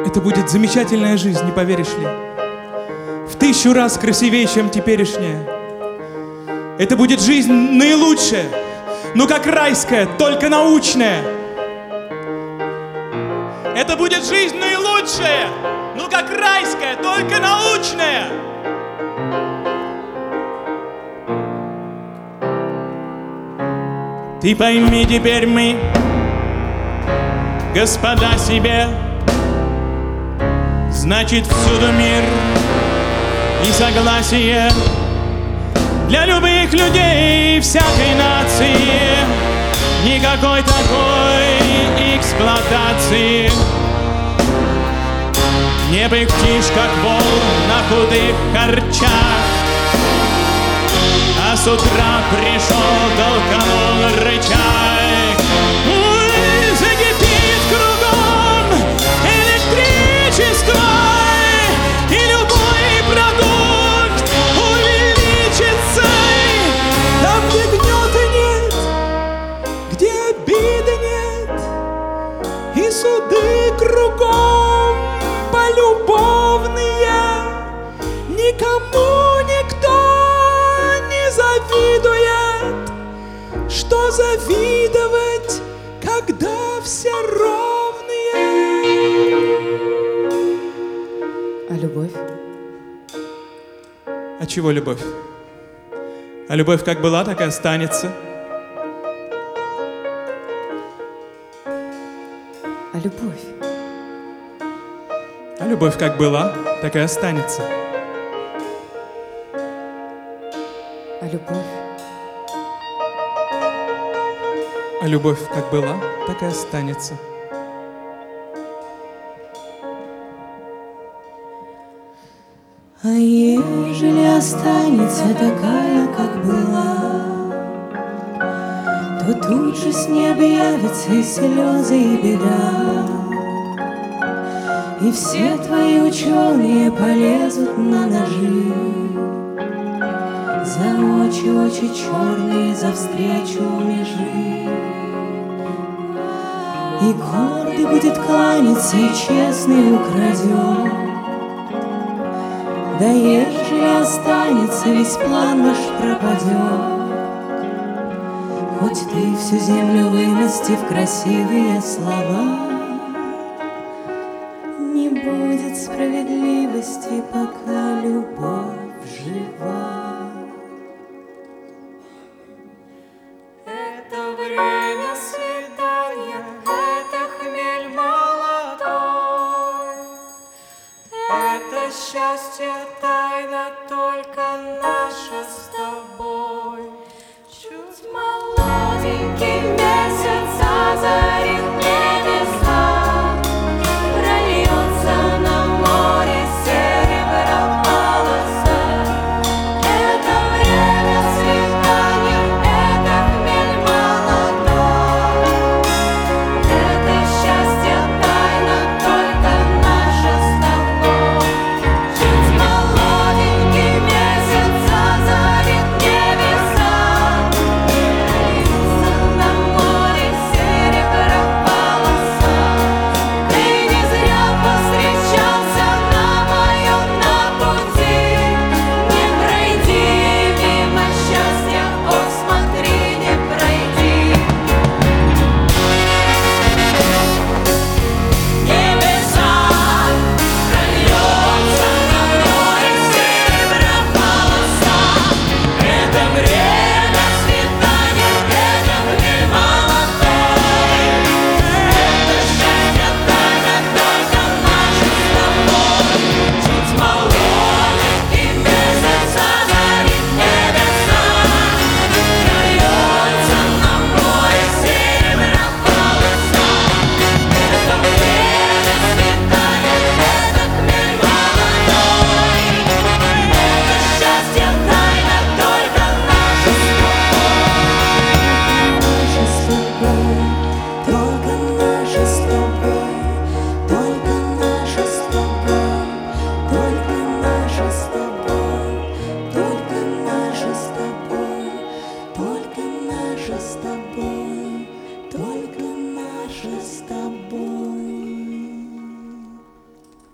Это будет замечательная жизнь, не поверишь ли? В 1000 раз красивее, чем теперешняя. Это будет жизнь наилучшая, но как райская, только научная. Это будет жизнь наилучшая, но как райская, только научная. Ты пойми теперь мы, господа себе, значит всюду мир и согласие для любых людей всякой нации. Никакой такой эксплуатации. Не пыхтишь, как вол на худых харчах, а с утра пришел, толканул рычаг. Ой, закипит кругом электричество, и любой продукт увеличится. Там, где гнета нет, где обиды нет, и суды кругом полюбовные, никому никто не завидует. Что завидовать, когда все ровные? А любовь? А чего любовь? А любовь как была, так и останется. А любовь? А любовь как была, так и останется. А любовь? А любовь как была, так и останется. А ежели останется такая, как была, то тут же с неба явятся и слезы, и беда. И все твои ученые полезут на ножи за очи черные, за встречу межи. И гордый будет кланяться, и честный украдет. Да ежели останется, весь план ваш пропадет. Хоть ты всю землю вымести в красивые слова, не будет справедливости, пока любовь жива. Это время свидания, это хмель молодой. Это счастье тайна только наша с тобой. Чуть молоденький месяц озарит небеса, прольется на море серебро полоса. Это время свидания, это хмель молодой. Это счастье тайна только наша с тобой. Чуть молоденький месяц озарит небеса, прольется на море серебро полоса. Ты не зря повстречался на моем пути. Не пройди мимо счастья, ох, смотри, не пройди. Небеса, прольется на море серебро полоса. Это время свидания, это хмель молодой. Это счастье тайна только наша с тобой. Чуть молоденький месяц озарит небеса, прольется на море серебро полоса. Это время свидания, это хмель молодой. Это счастье тайна только наша с Наша с тобой, только наша с тобой, только наша с тобой, только наша с тобой, только наша с тобой, только наша с тобой, только наша с тобой.